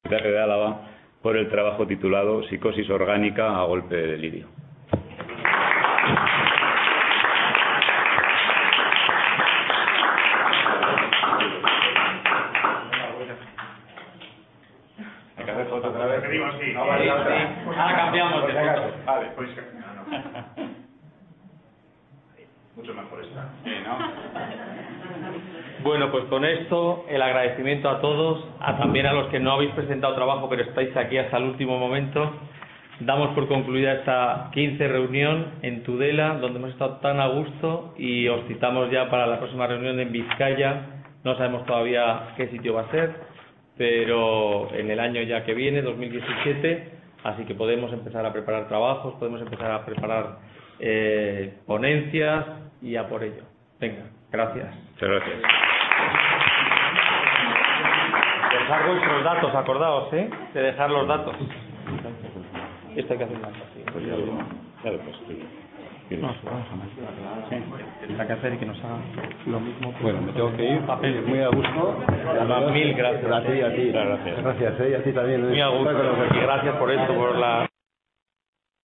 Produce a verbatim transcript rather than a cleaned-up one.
de Álava por el trabajo titulado Psicosis orgánica a golpe de delirio. Hay que hacer foto otra vez. No, vale, sí, sí. Ahora cambiamos de foto. Vale, pues no. Mucho mejor está. Sí, ¿no? Bueno, pues con esto el agradecimiento a todos, a también a los que no habéis presentado trabajo pero estáis aquí hasta el último momento. Damos por concluida esta quince reunión en Tudela, donde hemos estado tan a gusto, y os citamos ya para la próxima reunión en Vizcaya. No sabemos todavía qué sitio va a ser, pero en el año ya que viene, dos mil diecisiete, así que podemos empezar a preparar trabajos, podemos empezar a preparar eh, ponencias y a por ello. Venga, gracias. Muchas gracias. Dejar vuestros datos, acordaos, ¿eh? De dejar los datos. Esto hay que hacerlo así. Pues ya lo, ya lo he puesto. No, vamos a más. Sí, tendrá que hacer y que nos haga lo mismo. Bueno, me tengo que ir. Papel. Muy a gusto. Mil gracias. A ti, a ti. Gracias. Gracias, ¿eh? Y a ti también. Muy a gusto. Y gracias por esto, por la...